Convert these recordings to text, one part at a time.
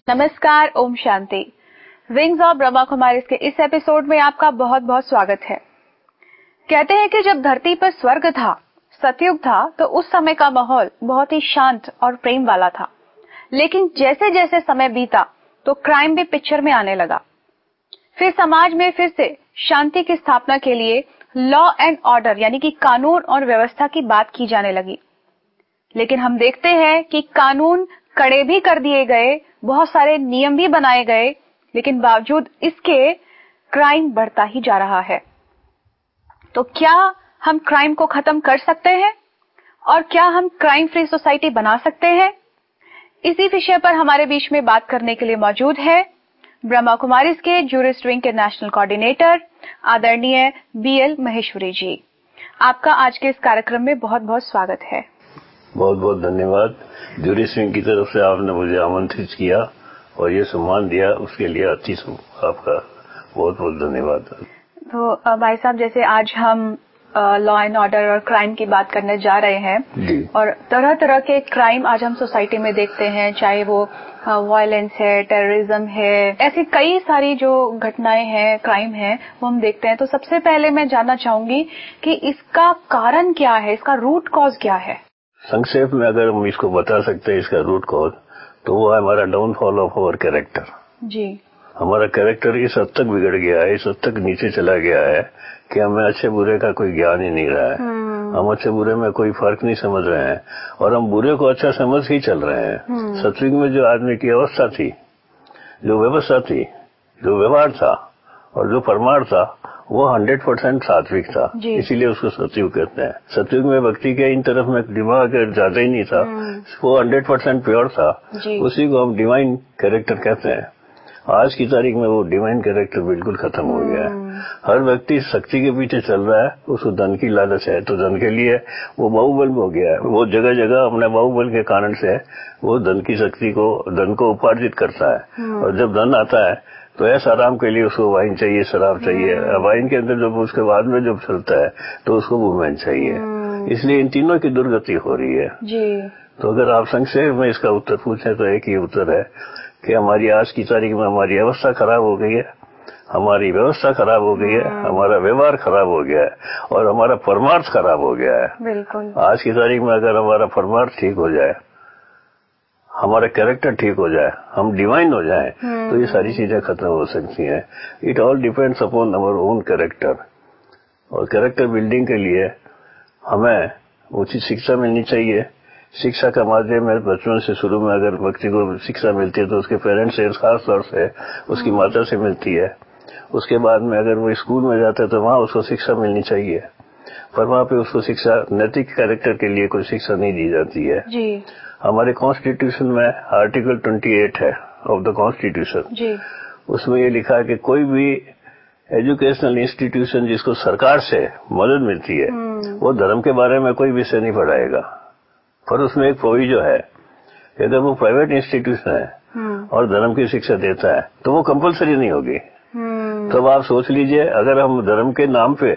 नमस्कार, Om Shanti. Wings of Brahma Kumaris के इस एपिसोड में आपका बहुत बहुत स्वागत है। कहते हैं कि जब धरती पर स्वर्ग था, सतयुग था, तो उस समय का माहौल बहुत ही शांत और प्रेम वाला था। लेकिन जैसे जैसे समय बीता तो क्राइम भी पिक्चर में आने लगा। फिर समाज में फिर से शांति की स्थापना के लिए लॉ एंड ऑर्डर यानी कि कानून और व्यवस्था की बात की जाने लगी। लेकिन हम देखते हैं कि कानून कड़े भी कर दिए गए, बहुत सारे नियम भी बनाए गए, लेकिन बावजूद इसके क्राइम बढ़ता ही जा रहा है। तो क्या हम क्राइम को खत्म कर सकते हैं और क्या हम क्राइम फ्री सोसाइटी बना सकते हैं? इसी विषय पर हमारे बीच में बात करने के लिए मौजूद है ब्रह्मा कुमारीज के जूरिस्ट विंग के नेशनल कोऑर्डिनेटर आदरणीय बीएल महेश्वरी जी। आपका आज के इस कार्यक्रम में बहुत बहुत स्वागत है। बहुत बहुत धन्यवाद। जूरिस्ट विंग की तरफ से आपने मुझे आमंत्रित किया और ये सम्मान दिया, उसके लिए आपका बहुत बहुत धन्यवाद। तो भाई साहब, जैसे आज हम लॉ एंड ऑर्डर और क्राइम की बात करने जा रहे हैं और तरह तरह के क्राइम आज हम सोसाइटी में देखते हैं, चाहे वो वायलेंस है, टेररिज्म है, ऐसी कई सारी जो घटनाएं हैं, क्राइम है, वो हम देखते हैं। तो सबसे पहले मैं जानना चाहूंगी कि इसका कारण क्या है, इसका रूट कॉज क्या है? संक्षेप में अगर हम इसको बता सकते हैं इसका रूट कॉज, तो वो है हमारा डाउनफॉल ऑफ आवर कैरेक्टर जी। हमारा कैरेक्टर इस हद तक बिगड़ गया है, इस हद तक नीचे चला गया है कि हमें अच्छे बुरे का कोई ज्ञान ही नहीं रहा है। हम अच्छे बुरे में कोई फर्क नहीं समझ रहे हैं और हम बुरे को अच्छा समझ ही चल रहे हैं। सतयुग में जो आदमी की अवस्था थी, जो व्यवस्था थी, जो व्यवहार था और जो परमार्थ था, वो 100% सात्विक था, इसीलिए उसको सतयुग कहते हैं। सतयुग में व्यक्ति के इन तरफ में दिमाग ज्यादा ही नहीं था, वो 100% प्योर था, उसी को हम डिवाइन कैरेक्टर कहते हैं। आज की तारीख में वो डिवाइन कैरेक्टर बिल्कुल खत्म हो गया है। हर व्यक्ति शक्ति के पीछे चल रहा है, उसको धन की लालच है, तो धन के लिए वो बाहुबल हो गया है। वो जगह जगह अपने बाहुबल के कारण से वो धन की शक्ति को, धन को उपार्जित करता है। और जब धन आता है तो ऐसा आराम के लिए उसको वाइन चाहिए, शराब चाहिए। वाइन के अंदर जब उसके बाद में जब चलता है तो उसको वुमेन चाहिए। इसलिए इन तीनों की दुर्गति हो रही है जी। तो अगर आप संक्षेप में इसका उत्तर पूछें तो एक ही उत्तर है कि हमारी आज की तारीख में हमारी अवस्था खराब हो गई है, हमारी व्यवस्था खराब हो गई है, हमारा व्यवहार खराब हो गया है और हमारा परमार्थ खराब हो गया है। बिल्कुल। आज की तारीख में अगर हमारा परमार्थ ठीक हो जाए, हमारा कैरेक्टर ठीक हो जाए, हम डिवाइन हो जाए, तो ये सारी चीजें खत्म हो सकती हैं। It all depends upon our own character. और कैरेक्टर बिल्डिंग के लिए हमें उचित शिक्षा मिलनी चाहिए। शिक्षा का माध्यम है बचपन से, शुरू में अगर व्यक्ति को शिक्षा मिलती है तो उसके पेरेंट्स से, खास तौर से उसकी माता से मिलती है। उसके बाद में अगर वो स्कूल में जाता है तो वहाँ उसको शिक्षा मिलनी चाहिए, पर वहाँ पे उसको शिक्षा, नैतिक कैरेक्टर के लिए कोई शिक्षा नहीं दी जाती है जी। हमारे कॉन्स्टिट्यूशन में आर्टिकल 28 है ऑफ द कॉन्स्टिट्यूशन, उसमें ये लिखा है कि कोई भी एजुकेशनल इंस्टीट्यूशन जिसको सरकार से मदद मिलती है, वो धर्म के बारे में कोई विषय नहीं पढ़ाएगा। पर उसमें एक प्रोविजो है, अगर वो प्राइवेट इंस्टीट्यूशन है और धर्म की शिक्षा देता है तो वो कंपलसरी नहीं होगी। तो अब आप सोच लीजिए, अगर हम धर्म के नाम पे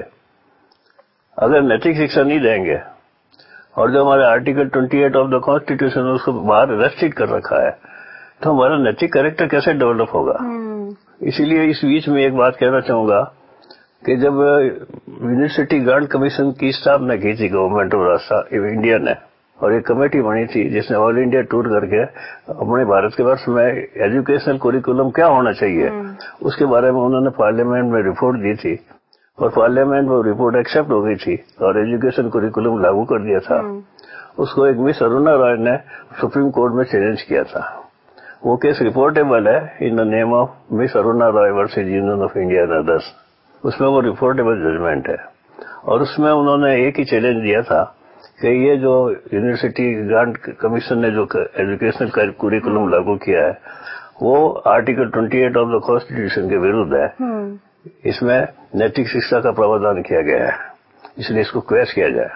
अगर नैतिक शिक्षा नहीं देंगे और जो हमारे आर्टिकल 28 ऑफ द कॉन्स्टिट्यूशन उसको बाहर रेस्ट्रिक्ट कर रखा है, तो हमारा नैतिक कैरेक्टर कैसे डेवलप होगा? इसीलिए इस बीच में एक बात कहना चाहूंगा कि जब यूनिवर्सिटी ग्रांट कमीशन की स्थापना की थी गवर्नमेंट ऑफ इंडिया ने, और एक कमेटी बनी थी जिसने ऑल इंडिया टूर करके अपने भारत के वर्ष में एजुकेशनल कुरिकुलम क्या होना चाहिए उसके बारे में उन्होंने पार्लियामेंट में रिपोर्ट दी थी और पार्लियामेंट में रिपोर्ट एक्सेप्ट हो गई थी और एजुकेशन कुरिकुलम लागू कर दिया था। उसको एक मिस अरुणा रॉय ने सुप्रीम कोर्ट में चैलेंज किया था। वो केस रिपोर्टेबल है in the name of miss Aruna Roy versus union of India and others. उसमें वो रिपोर्टेबल जजमेंट है और उसमें उन्होंने एक ही चैलेंज दिया था कि ये जो यूनिवर्सिटी ग्रांट कमीशन ने जो एजुकेशनल कुरिकुलम लागू किया है वो आर्टिकल 28 ऑफ द कॉन्स्टिट्यूशन के विरुद्ध है। इसमें नैतिक शिक्षा का प्रावधान किया गया है, इसलिए इसको क्वेश किया जाए।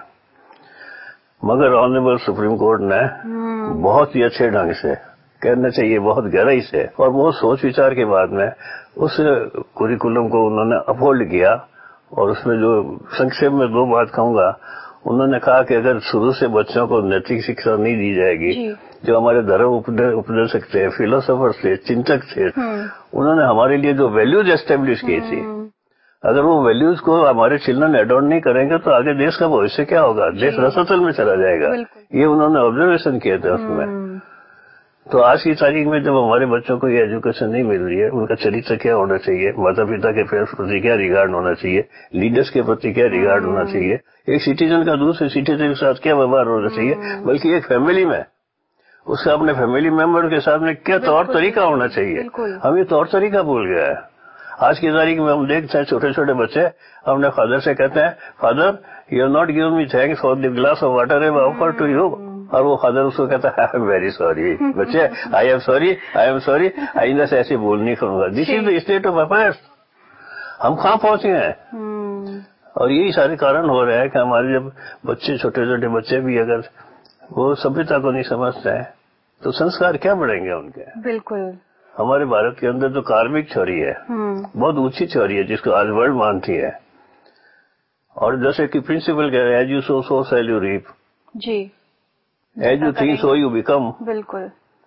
मगर ऑनरेबल सुप्रीम कोर्ट ने बहुत ही अच्छे ढंग से, कहना चाहिए बहुत गहराई से और बहुत सोच विचार के बाद में उस कुरिकुलम को उन्होंने अपहोल्ड किया। और उसमें जो संक्षेप में दो बात कहूंगा, उन्होंने कहा कि अगर शुरू से बच्चों को नैतिक शिक्षा नहीं दी जाएगी जो हमारे धर्म उपदेशक थे, फिलोसोफर्स थे, चिंतक थे, उन्होंने हमारे लिए जो वैल्यूज एस्टेब्लिश की थी, अगर वो वैल्यूज को हमारे चिल्ड्रन एडॉप्ट नहीं करेंगे तो आगे देश का भविष्य क्या होगा, देश रसातल में चला जाएगा। ये उन्होंने ऑब्जर्वेशन किए थे उसमें। तो आज की तारीख में जब हमारे बच्चों को ये एजुकेशन नहीं मिल रही है, उनका चरित्र क्या होना चाहिए, माता पिता के प्रति क्या रिगार्ड होना चाहिए, लीडर्स के प्रति क्या रिगार्ड होना चाहिए, एक सिटीजन का दूसरे सिटीजन के साथ क्या व्यवहार होना चाहिए, बल्कि एक फैमिली में उसका अपने फैमिली मेंबर के साथ में क्या तौर तरीका होना चाहिए, हम ये तौर तरीका भूल गया है। आज की तारीख में हम देखते हैं छोटे छोटे बच्चे अपने फादर से कहते हैं, father you have not given me thanks for the glass of water I have offered to you, और वो फादर उसको कहता है आई एम वेरी सॉरी बच्चे, आई एम सॉरी, आइंदा से ऐसे बोल नहीं करूंगा। This is the state of affairs. हम कहाँ पहुंचे हैं? और यही सारे कारण हो रहे हैं कि हमारे जब बच्चे, छोटे छोटे बच्चे भी अगर वो सभ्यता को नहीं समझते हैं तो संस्कार क्या बढ़ेंगे उनके। बिल्कुल। हमारे भारत के अंदर जो कार्मिक थ्योरी है, बहुत ऊंची थ्योरी है जिसको आज वर्ल्ड मानती है, और जैसे कि प्रिंसिपल कह रहे हैं, as you sow so shall you reap, जी, as you think so you become. बिल्कुल।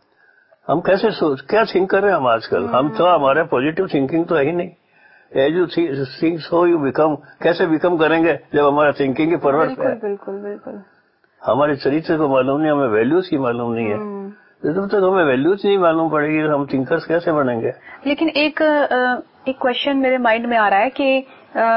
हम कैसे क्या थिंक कर रहे हैं हम आजकल? हम तो हमारे पॉजिटिव थिंकिंग तो है ही नहीं। As you think so you become कैसे बिकम करेंगे जब हमारा थिंकिंग ही परवर्स है। बिल्कुल बिल्कुल। हमारे चरित्र को मालूम नहीं, हमें वैल्यूज की मालूम नहीं है। जब तक हमें वैल्यूज नहीं मालूम पड़ेगी हम थिंकर्स कैसे बनेंगे? लेकिन एक क्वेश्चन मेरे माइंड में आ रहा है कि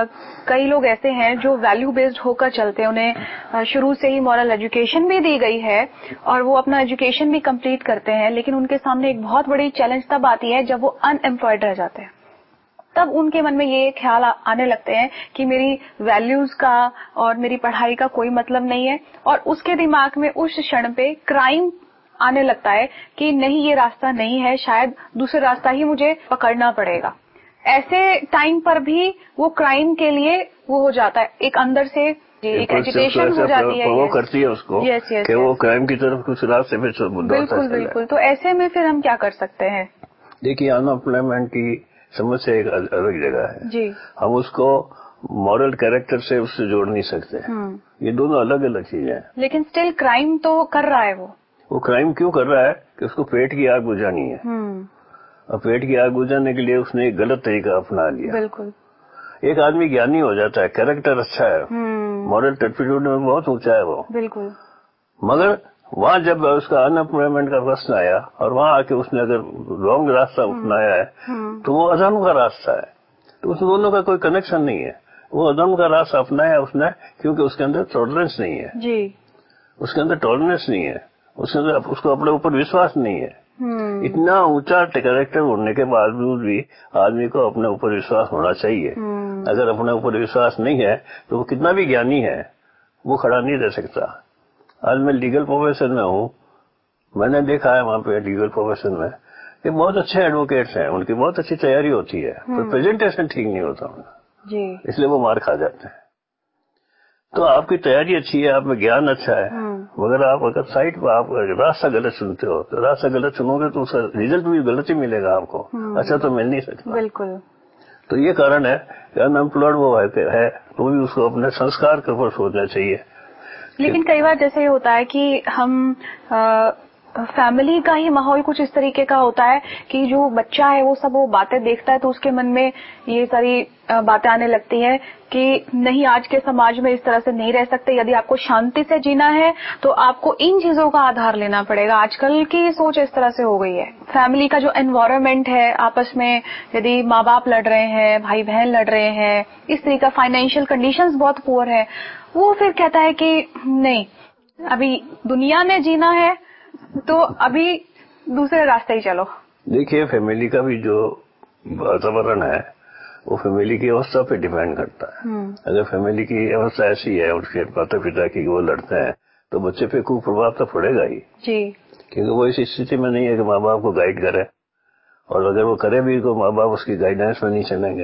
कई लोग ऐसे हैं जो वैल्यू बेस्ड होकर चलते हैं, उन्हें शुरू से ही मॉरल एजुकेशन भी दी गई है और वो अपना एजुकेशन भी कंप्लीट करते हैं, लेकिन उनके सामने एक बहुत बड़ी चैलेंज तब आती है जब वो अनएम्प्लॉयड रह जाते हैं। तब उनके मन में ये ख्याल आने लगते हैं कि मेरी वैल्यूज का और मेरी पढ़ाई का कोई मतलब नहीं है, और उसके दिमाग में उस क्षण पे क्राइम आने लगता है कि नहीं, ये रास्ता नहीं है, शायद दूसरा रास्ता ही मुझे पकड़ना पड़ेगा। ऐसे टाइम पर भी वो क्राइम के लिए वो हो जाता है, एक अंदर से एक एजिटेशन हो जाती है, वो करती है उसको कि वो क्राइम की तरफ कुछ रास्ते पे बिल्कुल। तो ऐसे में फिर हम क्या कर सकते हैं? देखिए, अनएम्प्लॉयमेंट की समस्या एक अलग जगह है जी। हम उसको मॉरल कैरेक्टर से उससे जोड़ नहीं सकते। ये दोनों अलग अलग चीजें हैं। लेकिन स्टिल क्राइम तो कर रहा है वो क्राइम क्यों कर रहा है कि उसको पेट की आग बुझानी है, और पेट की आग बुझाने के लिए उसने एक गलत तरीका अपना लिया। बिल्कुल। एक आदमी ज्ञानी हो जाता है, कैरेक्टर अच्छा है, मॉरल टर्पिट्यूड में बहुत ऊंचा है वो, बिल्कुल, मगर वहां जब उसका अनएम्प्लॉयमेंट का प्रश्न आया और वहां आके उसने अगर रॉन्ग रास्ता अपनाया है तो वो अधर्म का रास्ता है। तो उस दोनों का कोई कनेक्शन नहीं है। वो अधर्म का रास्ता अपनाया उसने क्योंकि उसके अंदर टॉलरेंस नहीं है जी, उसके अंदर टॉलरेंस नहीं है, उसके अंदर उसको अपने ऊपर विश्वास नहीं है। इतना ऊंचा कैरेक्टर होने के बावजूद भी आदमी को अपने ऊपर विश्वास होना चाहिए। अगर अपने ऊपर विश्वास नहीं है तो वो कितना भी ज्ञानी है वो खड़ा नहीं रह सकता। आज मैं लीगल प्रोफेशन में हूँ, मैंने देखा है वहाँ पे लीगल प्रोफेशन में कि बहुत अच्छे एडवोकेट्स हैं, उनकी बहुत अच्छी तैयारी होती है, पर प्रेजेंटेशन ठीक नहीं होता उनका जी, इसलिए वो मार खा जाते हैं। तो आपकी तैयारी अच्छी है, आप में ज्ञान अच्छा है, मगर आप अगर साइट पर आप रास्ता गलत चुनते हो तो रास्ता गलत चुनोगे तो उसका रिजल्ट भी गलत ही मिलेगा आपको, अच्छा तो मिल नहीं सकता। बिल्कुल। तो ये कारण है कि अनएम्प्लॉयड वो है तो भी उसको अपने संस्कार के ऊपर सोचना चाहिए। लेकिन कई बार जैसे ये होता है कि हम फैमिली का ही माहौल कुछ इस तरीके का होता है कि जो बच्चा है वो सब वो बातें देखता है तो उसके मन में ये सारी बातें आने लगती हैं कि नहीं, आज के समाज में इस तरह से नहीं रह सकते, यदि आपको शांति से जीना है तो आपको इन चीजों का आधार लेना पड़ेगा। आजकल की सोच इस तरह से हो गई है। फैमिली का जो एनवायरनमेंट है, आपस में यदि माँ बाप लड़ रहे हैं, भाई बहन लड़ रहे हैं, इस तरीके का फाइनेंशियल कंडीशंस बहुत पुअर है, वो फिर कहता है कि नहीं, अभी दुनिया में जीना है तो अभी दूसरे रास्ते ही चलो। देखिए, फैमिली का भी जो वातावरण है वो फैमिली की अवस्था पे डिपेंड करता है। अगर फैमिली की अवस्था ऐसी है उसके माता पिता की वो लड़ते हैं तो बच्चे पे कुप्रभाव तो पड़ेगा ही जी, क्योंकि वो इस स्थिति में नहीं है कि माँ बाप को गाइड करे, और अगर वो करे भी तो माँ बाप उसकी गाइडेंस में नहीं चलेंगे।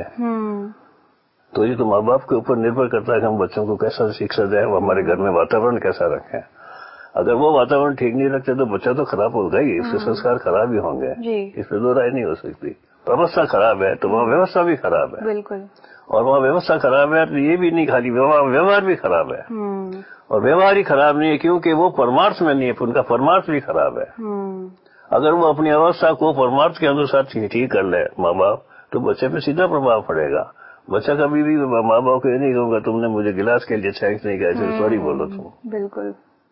तो ये तो माँ बाप के ऊपर निर्भर करता है कि हम बच्चों को कैसा शिक्षा दें, वो हमारे घर में वातावरण कैसा रखें। अगर वो वातावरण ठीक नहीं रखते तो बच्चा तो खराब होगा ही, उसके संस्कार खराब ही होंगे, इसमें दो राय नहीं हो सकती। अवस्था खराब है तो वहाँ व्यवस्था भी खराब है। बिल्कुल। और वहाँ व्यवस्था खराब है तो ये भी नहीं, खाली व्यवहार भी खराब है। और व्यवहार ही खराब नहीं है क्योंकि वो परमार्थ में नहीं है, उनका परमार्थ भी खराब है। अगर वो अपनी अवस्था को परमार्थ के अनुसार ठीक कर ले माँ बाप, तो बच्चे पे सीधा प्रभाव पड़ेगा। बच्चा कभी भी माँ बाप को ये नहीं कहूँगा तुमने मुझे गिलास के लिए थैंक्स नहीं कहा, सॉरी बोलो तुम। बिल्कुल।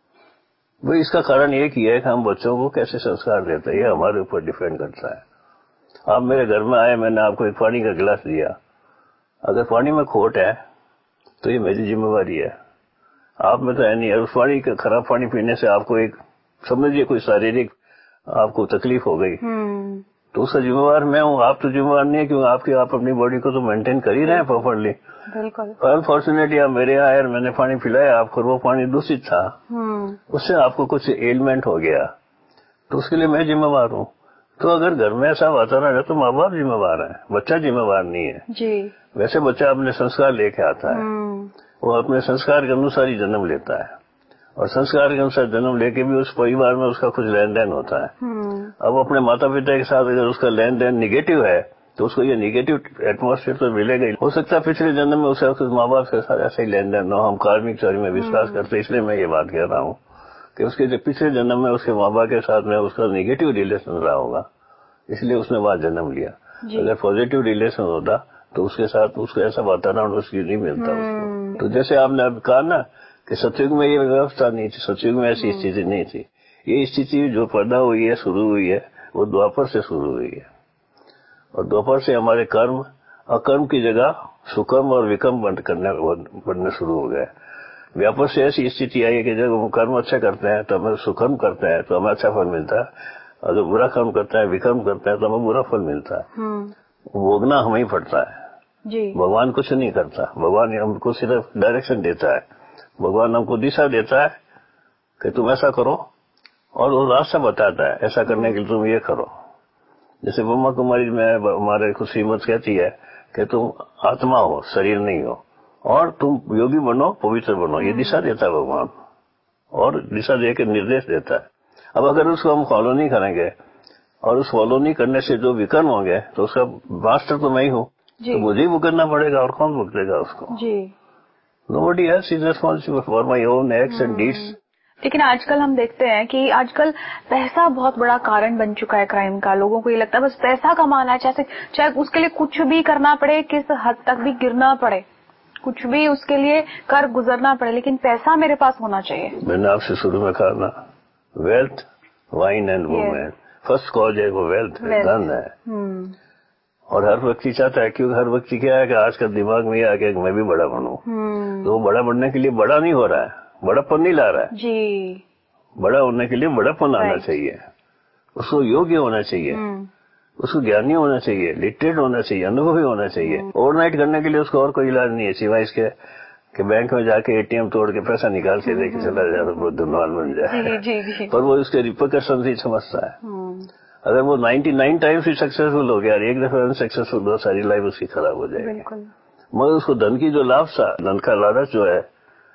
वो इसका कारण ये किया है कि हम बच्चों को कैसे संस्कार देते हैं, ये हमारे ऊपर डिपेंड करता है। आप मेरे घर में आए, मैंने आपको एक पानी का गिलास दिया, अगर पानी में खोट है तो ये मेरी जिम्मेवारी है, आप में तो है नहीं। उस पानी का खराब पानी पीने से आपको एक समझिए कोई शारीरिक आपको तकलीफ हो गई, तो उसका जिम्मेवार मैं हूँ, आप तो जिम्मेवार नहीं है, क्योंकि आप अपनी बॉडी को तो मेंटेन कर ही रहे हैं प्रॉपरली। बिल्कुल। अनफॉर्चुनेटली आप मेरे यहाँ आए और मैंने पानी पिलाया आपको, वो पानी दूषित था, उससे आपको कुछ एलिमेंट हो गया, तो उसके लिए मैं जिम्मेवार हूँ। तो अगर घर में ऐसा वातावरण है तो माँ बाप जिम्मेवार है, बच्चा जिम्मेवार नहीं है जी। वैसे बच्चा अपने संस्कार लेके आता है, वो अपने संस्कार के अनुसार ही जन्म लेता है, और संस्कार के अनुसार जन्म लेके भी उस परिवार में उसका कुछ लेन देन होता है। अब अपने माता पिता के साथ अगर उसका लेन देन निगेटिव है तो उसको ये निगेटिव एटमॉस्फेयर तो मिलेगा ही। हो सकता है पिछले जन्म में उसका कुछ माँ बाप के साथ ऐसा ही लेन देन हो, हम कार्मिक चोरी में विश्वास करते, इसलिए मैं ये बात कह रहा हूँ कि उसके जो पिछले जन्म में उसके माँ बाप के साथ में उसका निगेटिव रिलेशन रहा होगा, इसलिए उसने वहां जन्म लिया। अगर पॉजिटिव रिलेशन होता तो उसके साथ उसको ऐसा वातावरण उसकी नहीं मिलता उसको। तो जैसे आपने अब कहा ना कि सतयुग में ये व्यवस्था नहीं थी, सतयुग में ऐसी स्थिति नहीं थी, ये स्थिति जो पैदा हुई है, शुरू हुई है, वो द्वापर से शुरू हुई है, और द्वापर से हमारे कर्म अकर्म की जगह सुकर्म और विकर्म बनने शुरू हो गए। व्यापर से ऐसी स्थिति आई है कि जब हम कर्म अच्छा करते हैं तो हमें सुकर्म करते हैं तो हमें अच्छा फल मिलता है, अगर बुरा कर्म करते हैं विकर्म करते हैं तो हमें बुरा फल मिलता है। भोगना हमें ही पड़ता है जी। भगवान कुछ नहीं करता, भगवान हमको सिर्फ डायरेक्शन देता है, भगवान हमको दिशा देता है कि तुम ऐसा करो, और वो रास्ता बताता है ऐसा करने के लिए तुम ये करो। जैसे ब्रह्मा कुमारी में हमारे कुछ श्रीमत कहती है कि तुम आत्मा हो, शरीर नहीं हो, और तुम योगी बनो, पवित्र बनो, ये दिशा देता है भगवान, और दिशा दे के निर्देश देता है। अब अगर उसको हम फॉलो नहीं करेंगे और उस फॉलो नहीं करने से जो विकर्म होंगे तो उसका मास्टर तो मैं ही हूँ, तो मुझे ही भुगतना पड़ेगा, और कौन भुगतेगा उसको जी। Nobody else is responsible for my own acts and deeds. लेकिन आजकल हम देखते हैं कि आजकल पैसा बहुत बड़ा कारण बन चुका है क्राइम का। लोगों को ये लगता है बस पैसा कमाना है, चाहे उसके लिए कुछ भी करना पड़े, किस हद तक भी गिरना पड़े, कुछ भी उसके लिए कर गुजरना पड़े, लेकिन पैसा मेरे पास होना चाहिए। मैंने आपसे शुरू में कहा ना, wealth wine and women, first cause है वो वेल्थ है, धन है। और हर व्यक्ति चाहता है, क्योंकि हर व्यक्ति क्या है कि आज का दिमाग में ये आ गया कि मैं भी बड़ा बनूं, तो वो बड़ा बनने के लिए बड़ा नहीं हो रहा है, बड़ापन नहीं ला रहा है जी। बड़ा होने के लिए बड़ापन आना चाहिए, उसको योग्य होना चाहिए, उसको ज्ञानी होना चाहिए, लिटरेट होना चाहिए, अनुभवी होना चाहिए। ओवरनाइट करने के लिए उसको और कोई इलाज नहीं है सिवाय इसके कि बैंक में जाके एटीएम तोड़ के पैसा निकाल के लेके चला जाए तो बहुत धनवान बन जाए जी। पर वो उसके रिपरकशन ही समझता है। अगर वो 99 टाइम्स भी सक्सेसफुल हो गया और एक दफा अनसक्सेसफुल हो, सारी लाइफ उसकी खराब हो जाएगी। मगर उसको धन की जो लाभ था, धन का लालच जो है,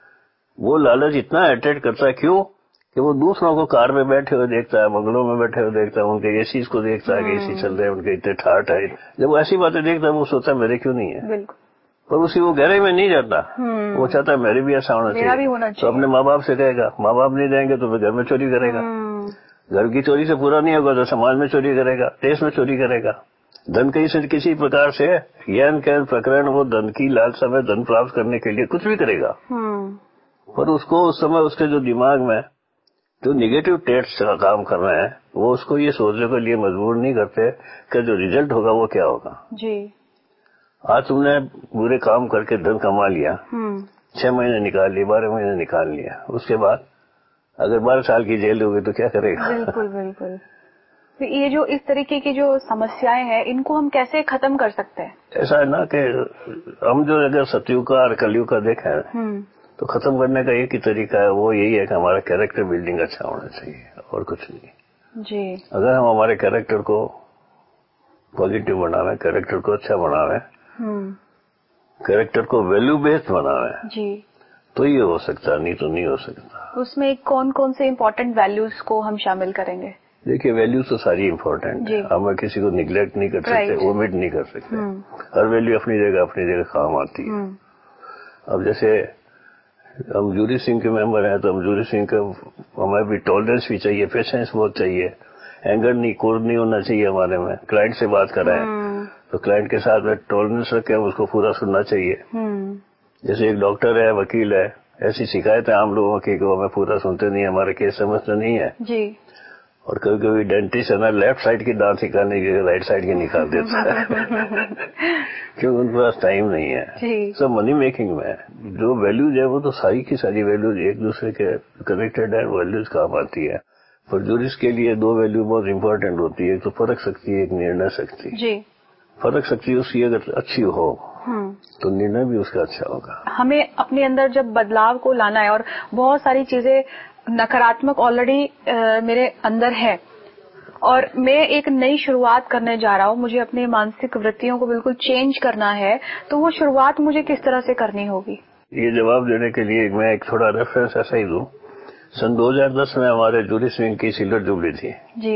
वो लालच इतना अट्रैक्ट करता है, क्यों कि वो दूसरों को कार में बैठे हुए देखता है, बंगलों में बैठे हुए देखता है, उनके एसी को देखता है कि एसी चल रहे हैं, उनके इतने ठाठ है। जब वो ऐसी बातें देखता है वो सोचता है मेरे क्यों नहीं है, पर उसी वो गहरे में नहीं जाता, वो चाहता है मेरे भी ऐसा होना चाहिए। तो अपने माँ बाप से कहेगा, माँ बाप नहीं देंगे तो फिर घर में चोरी करेगा, घर की चोरी से पूरा नहीं होगा तो समाज में चोरी करेगा, देश में चोरी करेगा। धन कहीं से किसी प्रकार से यन कैन प्रकरण वो धन की लालसा में धन प्राप्त करने के लिए कुछ भी करेगा, पर उसको उस समय उसके जो दिमाग में जो निगेटिव टेस्ट का काम कर रहे हैं वो उसको ये सोचने के लिए मजबूर नहीं करते कि जो रिजल्ट होगा वो क्या होगा जी। आज तुमने बुरे काम करके धन कमा लिया, 6 महीने निकाल लिए, 12 महीने निकाल लिया, उसके बाद अगर 12 साल की जेल होगी तो क्या करेगा? बिल्कुल बिल्कुल। तो ये जो इस तरीके की जो समस्याएं हैं इनको हम कैसे खत्म कर सकते हैं? ऐसा है ना कि हम जो अगर सतयुग का और कलयुग का देखें तो खत्म करने का एक ही तरीका है, वो यही है कि हमारा कैरेक्टर बिल्डिंग अच्छा होना चाहिए, और कुछ नहीं जी। अगर हम हमारे कैरेक्टर को पॉजिटिव बनावे, कैरेक्टर को अच्छा बनावे, कैरेक्टर को वैल्यू बेस्ड बनावे जी, तो ये हो सकता है, नहीं तो नहीं हो सकता। उसमें कौन कौन से इम्पोर्टेंट वैल्यूज को हम शामिल करेंगे? देखिए वैल्यू तो सारी इम्पोर्टेंट है, हम किसी को निगलेक्ट नहीं कर सकते, ओमिट नहीं कर सकते। हर वैल्यू अपनी जगह काम आती है। अब जैसे हम जूरी सिंह के मेंबर हैं तो हम जूरी सिंह का हमें भी टॉलरेंस भी चाहिए, पेशेंस बहुत चाहिए, एंगर नहीं, क्रोध नहीं होना चाहिए हमारे में। क्लाइंट से बात कर रहे हैं तो क्लाइंट के साथ में टॉलरेंस रख के उसको पूरा सुनना चाहिए। जैसे एक डॉक्टर है, वकील है, ऐसी शिकायत है आम लोगों की को हमें पूरा सुनते नहीं, हमारे केस समझते नहीं है जी। और कभी कभी डेंटिस्ट है ना लेफ्ट साइड की दांत निकालने की राइट साइड की निकाल देता है क्योंकि उनके पास टाइम नहीं है। सब मनी मेकिंग में है। जो वैल्यूज है वो तो सारी की सारी वैल्यूज एक दूसरे के कनेक्टेड है, वैल्यूज काम आती है। पर जूरिस के लिए दो वैल्यू बहुत इंपॉर्टेंट होती है, एक तो परख शक्ति है, एक निर्णय शक्ति जी। परख शक्ति उसकी अगर अच्छी हो तो निर्णय भी उसका अच्छा होगा। हमें अपने अंदर जब बदलाव को लाना है और बहुत सारी चीजें नकारात्मक ऑलरेडी मेरे अंदर है और मैं एक नई शुरुआत करने जा रहा हूँ, मुझे अपने मानसिक वृत्तियों को बिल्कुल चेंज करना है, तो वो शुरुआत मुझे किस तरह से करनी होगी? ये जवाब देने के लिए मैं एक थोड़ा रेफरेंस ऐसा ही दूं। सन 2010 में हमारे जूरिस विंग की सिल्वर जुबली थी जी।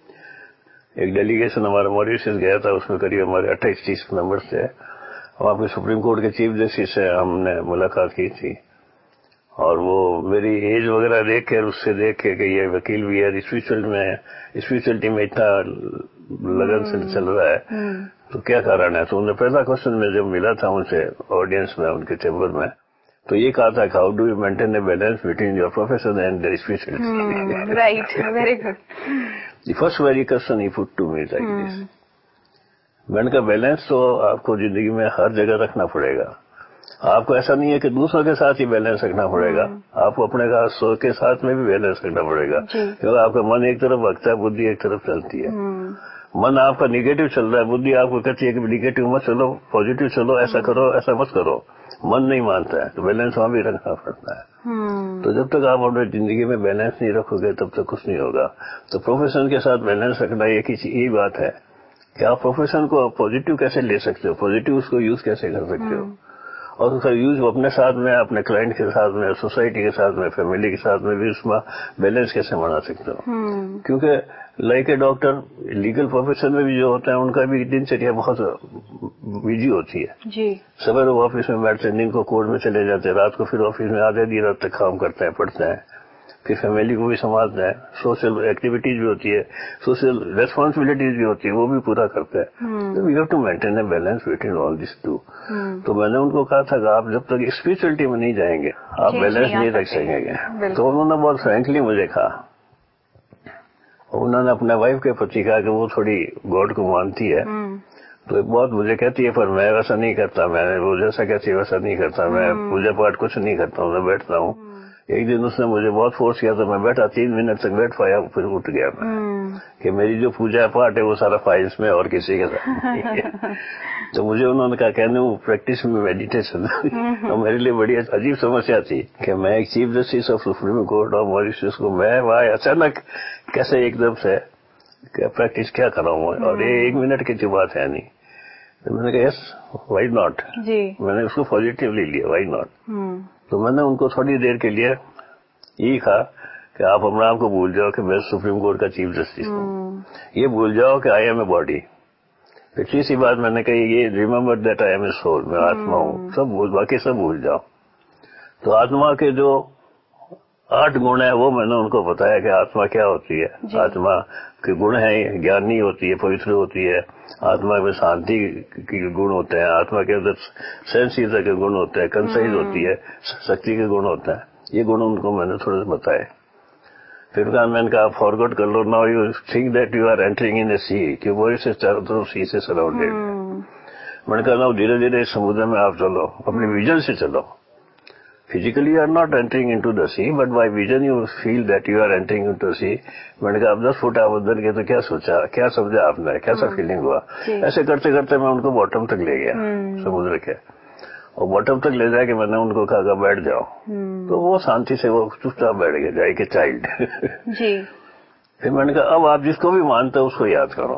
एक डेलीगेशन हमारा मॉरिशस गया था, उसमें करीब हमारे 28-30 मेंबर्स थे। वहाँ पे सुप्रीम कोर्ट के चीफ जस्टिस से हमने मुलाकात की थी और वो मेरी एज वगैरह देख के, उससे देख के कि ये वकील भी है, स्पिरिचुअलिटी में इतना लगन से चल रहा है तो क्या कारण है। तो उन्हें पहला क्वेश्चन में जब मिला था उनसे ऑडियंस में, उनके चैम्बर में, तो ये कहा था how do you maintain a balance between your profession and your spirituality. Right, very good. The first very question he put to me like this. मैंने कहा बैलेंस तो आपको जिंदगी में हर जगह रखना पड़ेगा। आपको ऐसा नहीं है कि दूसरों के साथ ही बैलेंस रखना पड़ेगा, आपको अपने सोच के साथ में भी बैलेंस रखना पड़ेगा, क्योंकि आपका मन एक तरफ भगता है, बुद्धि एक तरफ चलती है। मन आपका निगेटिव चल रहा है, बुद्धि आपको कहती है कि निगेटिव मत चलो, पॉजिटिव चलो, ऐसा करो, ऐसा मत करो। मन नहीं मानता है तो बैलेंस वहां भी रखना पड़ता है। तो जब तक आप अपनी जिंदगी में बैलेंस नहीं रखोगे तब तक कुछ नहीं होगा। तो प्रोफेशन के साथ बैलेंस रखना एक ही बात है कि आप प्रोफेशन को पॉजिटिव कैसे ले सकते हो, पॉजिटिव उसको यूज कैसे कर सकते हो और उसका यूज अपने साथ में, अपने क्लाइंट के साथ में, सोसाइटी के साथ में, फैमिली के साथ में भी उसमें बैलेंस कैसे बना सकते हो। क्योंकि like a doctor, legal profession में भी जो होता है उनका भी दिनचर्या बहुत बिजी होती है जी। सवेरे वो ऑफिस में बैठते हैं, दिन को कोर्ट में चले जाते हैं, रात को फिर ऑफिस में आधे दिन रात तक काम करते हैं, पढ़ते हैं, फिर फैमिली को भी संभालते हैं, सोशल एक्टिविटीज भी होती है, सोशल रेस्पॉन्सिबिलिटीज भी होती है, वो भी पूरा करते हैं। तो we have to maintain a balance between all this two. तो मैंने उनको कहा था कि आप जब तक स्पिरिचुअलिटी में नहीं जाएंगे आप बैलेंस नहीं रख सकेंगे। तो उन्होंने बहुत फ्रैंकली मुझे कहा, उन्होंने अपने वाइफ के प्रति कहा कि वो थोड़ी गॉड को मानती है तो बहुत मुझे कहती है, पर मैं वैसा नहीं करता, मैं वो जैसा कहती है वैसा नहीं करता, मैं पूजा पाठ कुछ नहीं करता हूँ, मैं बैठता हूँ। एक दिन उसने मुझे बहुत फोर्स किया तो मैं बैठा, 3 मिनट तक बैठ पाया, फिर उठ गया मैं कि मेरी जो पूजा पाठ है वो सारा फाइल्स में और किसी के साथ नहीं है। तो मुझे उन्होंने कहा कहने वो प्रैक्टिस में मेडिटेशन और मेरे लिए बड़ी अजीब समस्या थी कि मैं एक chief justice of supreme court of Mauritius को मैं वहां अचानक कैसे एकदम से प्रैक्टिस क्या कराऊं और ये 1 मिनट की तो बात है नहीं। तो मैंने कहा यस व्हाई नॉट जी, मैंने उसको पॉजिटिवली लिया, व्हाई नॉट। तो मैंने उनको थोड़ी देर के लिए यही कहा कि आप अपने आप को भूल जाओ कि मैं सुप्रीम कोर्ट का चीफ जस्टिस हूँ, ये भूल जाओ कि आई एम ए बॉडी। फिर तीसरी बात मैंने कही ये remember that I am a soul, मैं आत्मा हूँ, सब बाकी सब भूल जाओ। तो आत्मा के जो 8 गुण है वो मैंने उनको बताया कि आत्मा क्या होती है। आत्मा के गुण है, ज्ञानी होती है, पवित्र होती है, आत्मा में शांति के गुण होते हैं, आत्मा के अंदर सहनशीलता के गुण होते हैं, कंसाइज होती है, शक्ति के गुण होते हैं। ये गुण उनको मैंने थोड़े बताए। फिर मैंने कहा फॉरगॉट कर लो, now you think that you are entering in a sea, कि वो से चारों तरफ सी से सराउंडेड। मैंने कहा ना धीरे धीरे समुद्र में आप चलो, अपने विजन से चलो। Physically you are not entering into the sea, but by vision you feel that you are entering into the sea. मैंने कहा अब 10 फुट आप उधर गए तो क्या सोचा, क्या समझा आपने, कैसा फीलिंग हुआ। ऐसे करते करते मैं उनको बॉटम तक ले गया समुद्र के, और बॉटम तक ले जाके मैंने उनको कहा बैठ जाओ। तो वो शांति से वो चुपचाप बैठ गए जाए के चाइल्ड जी। फिर मैंने कहा अब आप जिसको भी मानते हो उसको याद करो।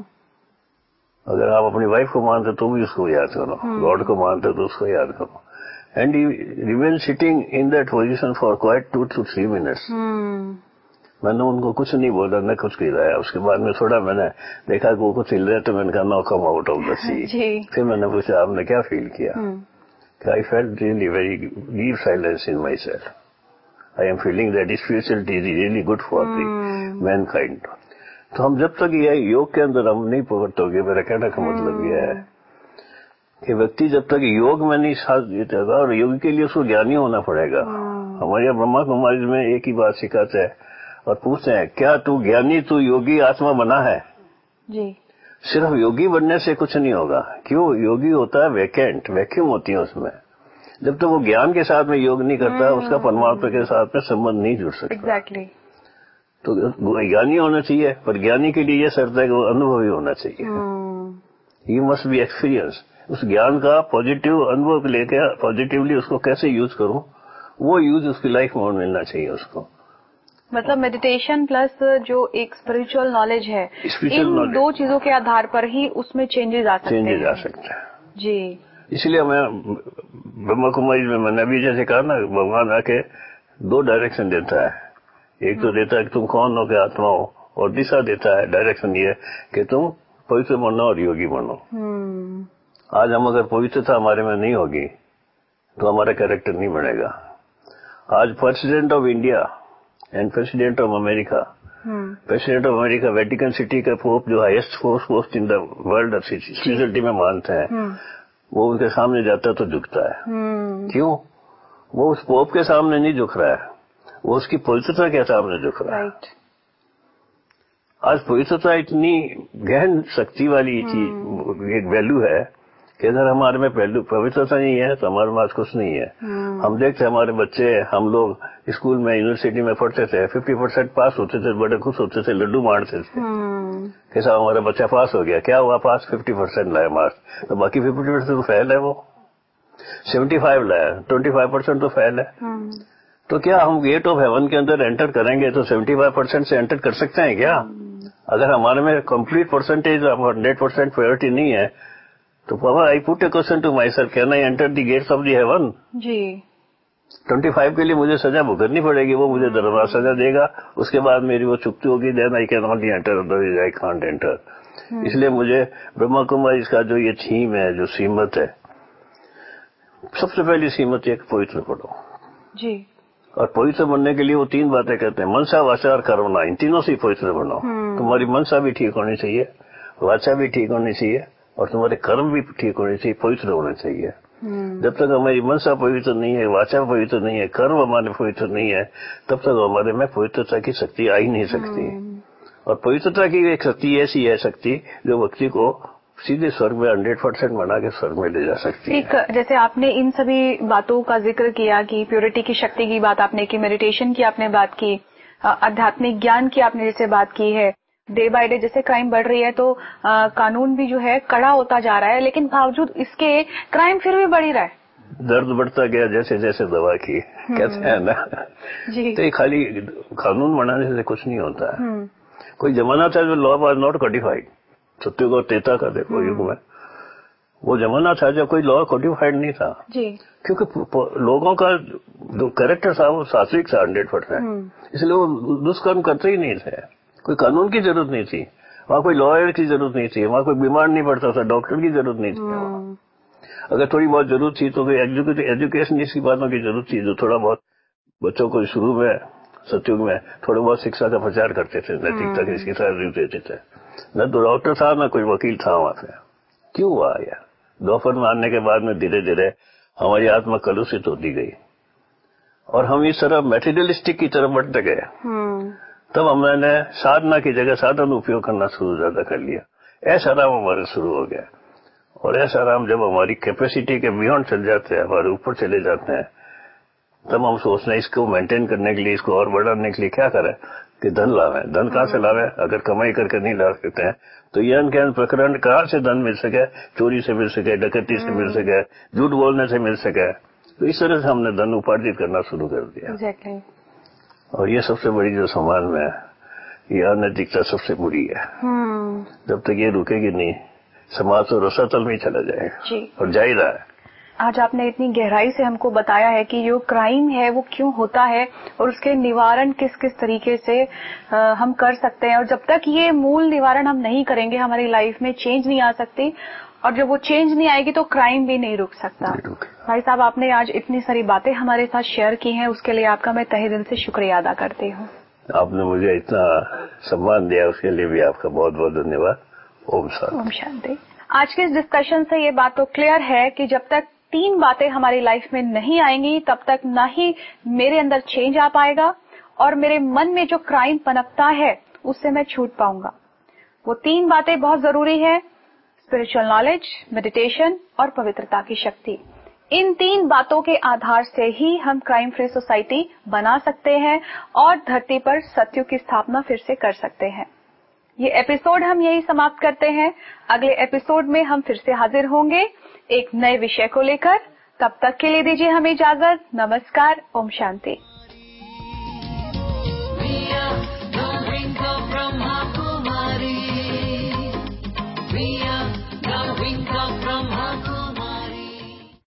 अगर आप अपनी वाइफ को मानते तो भी उसको याद करो, गॉड को मानते तो उसको याद करो। And you remain sitting in that position for quite 2 to 3 minutes. मैंने उनको कुछ नहीं बोला, न कुछ गिराया। उसके बाद में थोड़ा मैंने देखा कि वो कुछ हिल रहे, तो मैंने कहा no come out of the sea. फिर मैंने पूछा आपने क्या फील किया? I felt really very deep silence in my self. I am feeling that spirituality is really good for the mankind. तो हम जब तक ये योग के अंदर हम नहीं पकड़ते, मेरा कहने का मतलब यह है कि व्यक्ति जब तक योग में नहीं साथ देगा, और योग के लिए उसको ज्ञानी होना पड़ेगा। हमारे ब्रह्मा कुमारी में एक ही बात सिखाते हैं और पूछते हैं, क्या तू ज्ञानी, तू योगी आत्मा बना है? जी। सिर्फ योगी बनने से कुछ नहीं होगा। क्यों? योगी होता है वैकेंट, वैक्यूम होती है उसमें। जब तक वो ज्ञान के साथ में योग नहीं करता, उसका परमात्मा के साथ में संबंध नहीं जुड़ सकता। एग्जैक्टली। तो ज्ञानी होना चाहिए, पर ज्ञानी के लिए यह शर्त है कि वो अनुभवी होना चाहिए। He must be experience. उस ज्ञान का पॉजिटिव अनुभव लेकर पॉजिटिवली उसको कैसे यूज करूं, वो यूज उसकी लाइफ में मिलना चाहिए उसको। मतलब मेडिटेशन प्लस जो एक स्पिरिचुअल नॉलेज है, इन दो चीजों के आधार पर ही उसमें चेंजेस आ सकते हैं। जी। इसलिए मैं ब्रह्मा कुमारी में मैंने अभी जैसे कहा ना, भगवान आके 2 डायरेक्शन देता है। एक तो देता है कि तुम कौन हो, क्या आत्मा हो, और दिशा देता है, डायरेक्शन ये कि तुम पवित्र बनो और योगी बनो। आज हम अगर पवित्रता हमारे में नहीं होगी तो हमारा कैरेक्टर नहीं बनेगा। आज president of India and president of America, president of America Vatican city का पोप जो highest post in the world spirituality में मानते हैं, वो उनके सामने जाता है तो झुकता है। क्यों? वो उस पोप के सामने नहीं झुक रहा है, वो उसकी पवित्रता के सामने झुक रहा है। आज पवित्रता इतनी गहन शक्ति वाली चीज, एक वैल्यू है कि अगर हमारे में पवित्रता नहीं है तो हमारे पास कुछ नहीं है। हम देखते हमारे बच्चे, हम लोग स्कूल में यूनिवर्सिटी में पढ़ते थे, 50% पास होते थे, बड़े खुश होते थे, लड्डू मारते थे कि साहब हमारा बच्चा पास हो गया। क्या हुआ? पास 50% लाया मार्क्स, तो बाकी 50% तो फेल है। वो 75 लाया, 25% तो फेल है। तो क्या हम गेट ऑफ हेवन के अंदर एंटर करेंगे तो 75% से एंटर कर सकते हैं क्या? अगर हमारे में कंप्लीट परसेंटेज 100% प्योरिटी नहीं है तो पापा I put a question to my self, can I enter the gates of the heaven? जी। 25 के लिए मुझे सजा भुगतनी पड़ेगी, वो मुझे दरबार सजा देगा, उसके बाद मेरी वो चुकती होगी, then I can not enter, otherwise I can't enter. इसलिए मुझे ब्रह्मा कुमारी इसका जो ये थीम है, जो सीमत है, सबसे पहली सीमत एक पवित्र पढ़ो जी। और पवित्र बनने के लिए वो 3 बातें कहते हैं, मनसा वाचा और कर्मणा, इन तीनों से पवित्र बनो। तुम्हारी मनसा भी ठीक होनी चाहिए, वाचा भी ठीक होनी चाहिए, और तुम्हारे कर्म भी ठीक होने चाहिए, पवित्र होने चाहिए। जब तक हमारी मनसा पवित्र नहीं है, वाचा पवित्र नहीं है, कर्म हमारे पवित्र नहीं है, तब तक हमारे में पवित्रता की शक्ति आ ही नहीं सकती। और पवित्रता की एक शक्ति ऐसी है शक्ति जो व्यक्ति को सीधे स्वर्ग में 100% बना के स्वर्ग में ले जा सकती है। जैसे आपने इन सभी बातों का जिक्र किया कि प्योरिटी की शक्ति की बात आपने की, मेडिटेशन की आपने बात की, आध्यात्मिक ज्ञान की आपने जैसे बात की है, डे बाय डे जैसे क्राइम बढ़ रही है तो कानून भी जो है कड़ा होता जा रहा है, लेकिन बावजूद इसके क्राइम फिर भी बढ़ ही रहा है। दर्द बढ़ता गया जैसे जैसे दवा की, कहते हैं ना जी। तो ये खाली कानून बनाने से कुछ नहीं होता है। कोई जमाना था जो law was not codified, Satyug और त्रेता का देखो युग में वो जमाना था जब कोई लॉ कोडिफाइड नहीं था जी। क्योंकि लोगों का जो कैरेक्टर था वो सात्विक था 100%, इसलिए वो दुष्कर्म करते ही नहीं थे। कोई कानून की जरूरत नहीं थी वहाँ, कोई लॉयर की जरूरत नहीं थी वहाँ, कोई बीमार नहीं पड़ता था, डॉक्टर की जरूरत नहीं थी। अगर थोड़ी बहुत जरूरत थी तो कोई एजुकेशन की बातों की जरूरत थी, जो थोड़ा बहुत बच्चों को शुरू में सत्युग में थोड़ा बहुत शिक्षा का प्रचार करते थे, नैतिकता की शिक्षा देते थे। न तो डॉक्टर था न कोई वकील था वहां पे। क्यों हुआ यह? दोपहर में आने के बाद में धीरे धीरे हमारी आत्मा कलुषित होती गई और हम इस तरह मेटीरियलिस्टिक की तरफ बढ़ते गए। तब हमने साधना की जगह साधन उपयोग करना शुरू ज्यादा कर लिया। ऐसा आराम हमारे शुरू हो गया, और ऐसा आराम जब हमारी कैपेसिटी के बियॉन्ड चल जाते हैं, हमारे ऊपर चले जाते हैं, तब हम सोचते हैं इसको मेंटेन करने के लिए, इसको और बढ़ाने के लिए क्या करें कि धन लावे। धन कहाँ से लावे? अगर कमाई करके नहीं ला सकते हैं तो ये अनज्ञान प्रकरण कहाँ से धन मिल सके? चोरी से मिल सके, डकैती से मिल सके, झूठ बोलने से मिल सके। तो इस तरह से हमने धन उपार्जित करना शुरू कर दिया। और ये सबसे बड़ी जो समाज में ये अनैतिकता सबसे बुरी है। जब तक ये रुकेगी नहीं समाज तो रसातल में ही चला जाएगा, और जा ही रहा है। आज आपने इतनी गहराई से हमको बताया है कि जो क्राइम है वो क्यों होता है और उसके निवारण किस किस तरीके से हम कर सकते हैं, और जब तक ये मूल निवारण हम नहीं करेंगे हमारी लाइफ में चेंज नहीं आ सकती, और जब वो चेंज नहीं आएगी तो क्राइम भी नहीं रुक सकता। भाई साहब, आपने आज इतनी सारी बातें हमारे साथ शेयर की हैं, उसके लिए आपका मैं तहे दिल से शुक्रिया अदा करती हूँ। आपने मुझे इतना सम्मान दिया, उसके लिए भी आपका बहुत बहुत धन्यवाद। ओम शांति। ओम शांति। आज के इस डिस्कशन से ये बात तो क्लियर है कि जब तक 3 बातें हमारी लाइफ में नहीं आएंगी तब तक ना ही मेरे अंदर चेंज आ पाएगा और मेरे मन में जो क्राइम पनपता है उससे मैं छूट पाऊंगा। वो 3 बातें बहुत जरूरी है, स्पिरिचुअल नॉलेज, मेडिटेशन और पवित्रता की शक्ति। इन 3 बातों के आधार से ही हम क्राइम फ्री सोसाइटी बना सकते हैं और धरती पर सत्युग की स्थापना फिर से कर सकते हैं। ये एपिसोड हम यही समाप्त करते हैं। अगले एपिसोड में हम फिर से हाजिर होंगे एक नए विषय को लेकर। तब तक के लिए दीजिए हमें इजाजत। नमस्कार। ओम शांति।